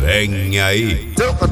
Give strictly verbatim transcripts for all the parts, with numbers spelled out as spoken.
Vem aí.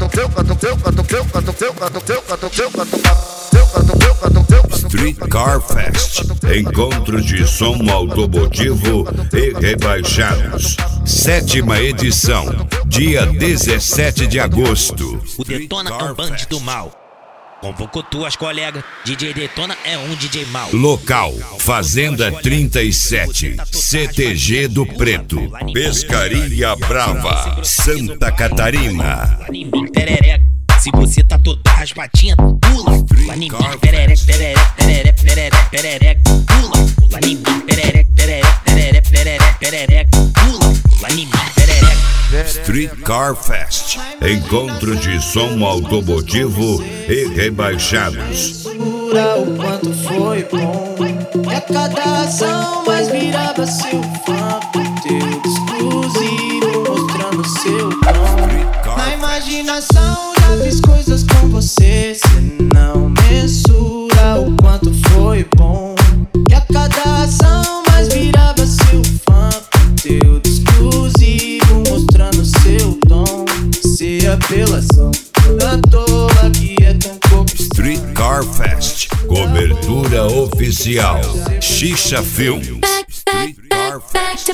Street Car Fest, encontro de som automotivo e rebaixados. Sétima edição, dia dezessete de agosto. O Detona é um bandido do mal. Convocou tuas colegas, D J Detona é um D J mal. Local, Fazenda trinta e sete, C T G do Preto, Pescaria Brava, Santa Catarina. Se você tá toda raspadinha, pula. Pula em mim, perereca, perereca, perereca, perereca, perereca, pula. Pula em mim, perereca, perereca, perereca, perereca, perereca, pula. Pula em mim, perereca. Street Car Fest, encontro de som automotivo e rebaixados. O quanto foi bom, e a cada ação mais virava seu fã. Conteúdo exclusivo mostrando seu dom. Na imaginação já fiz coisas com você, cê não mensura o quanto foi bom. E a cada ação mais virava seu fã. Conteúdo exclusivo mostrando seu dom. Se apelação toda toa que é tão pouco. Street Car Fest, cobertura oficial, Xixa Filmes. Street Car Fest.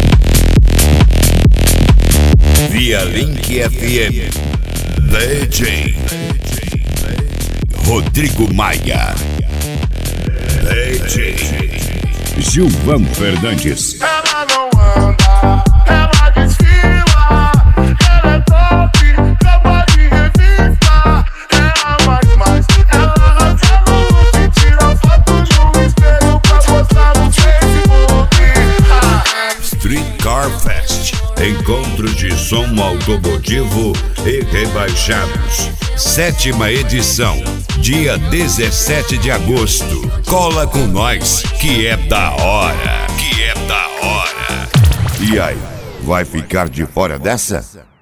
Via Link F M, D J Rodrigo Maia, D J Gilvan Fernandes. Ela não anda, ela desfila, ela é top, capa de revista. Ela mais mais, ela arrasa no look, tira foto no espelho pra postar no Facebook. Street Car Fest, encontro de som automotivo e rebaixados. Sétima edição, dia dezessete de agosto. Cola com nós, que é da hora, que é da hora. E aí, vai ficar de fora dessa?